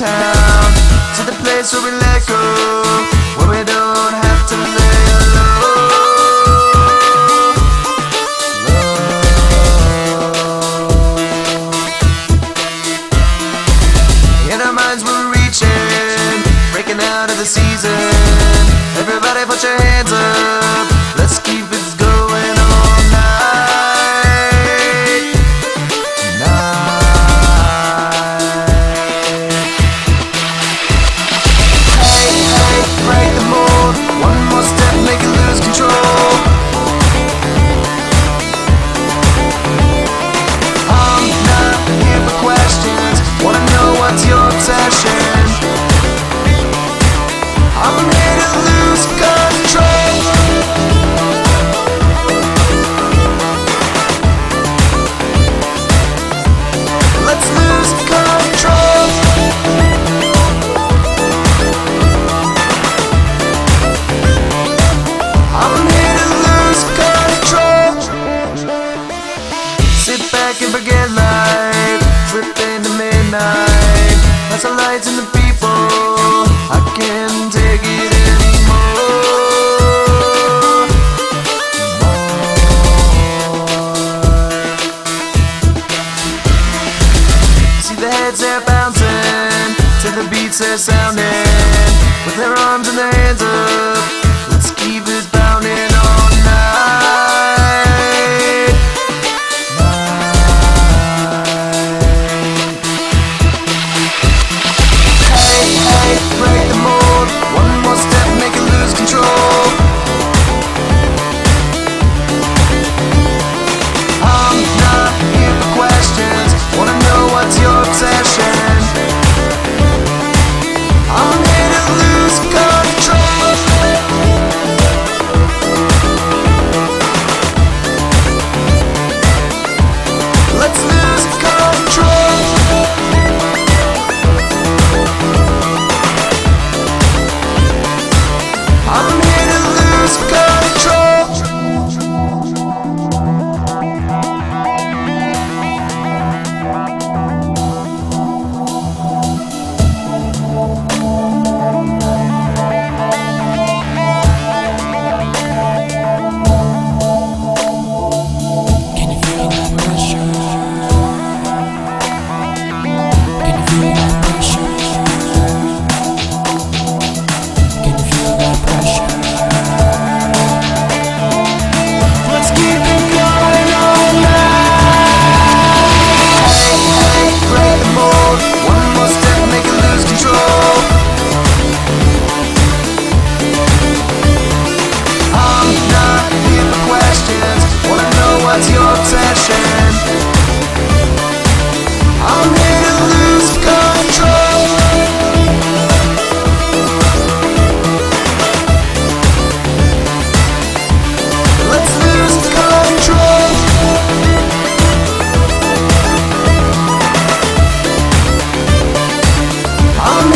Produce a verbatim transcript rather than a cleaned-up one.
town, to the place where we let go, where we don't have to lay low. In our minds we're reaching, breaking out of the season. Everybody put your hands up, let's keep it going all night, night. Hey, hey, break the mold, one more step, make you lose control. I'm not here for questions, wanna know what's your obsession. I'm here to lose control. Let's lose control. I'm here to lose control. Sit back and forget life, slip into midnight, past the lights and the people. I can't take it anymore. See the heads they're bouncing to the beats they're sounding, with their arms and their hands up. Let's keep it pounding all night, night. Hey, hey, break the mold, one more step, make you lose control. I'm not here for questions, wanna know what's your obsession. I'm here to lose control. Let's lose control. I'm here to lose control. Can you feel that pressure? Can you feel that pressure? Can you feel that pressure? Let's keep it going all night. Hey, hey, break the mold, one more step, make you lose control. I'm not here for questions, wanna know what's your obsession. I'm here to lose control. Let's lose control. I'm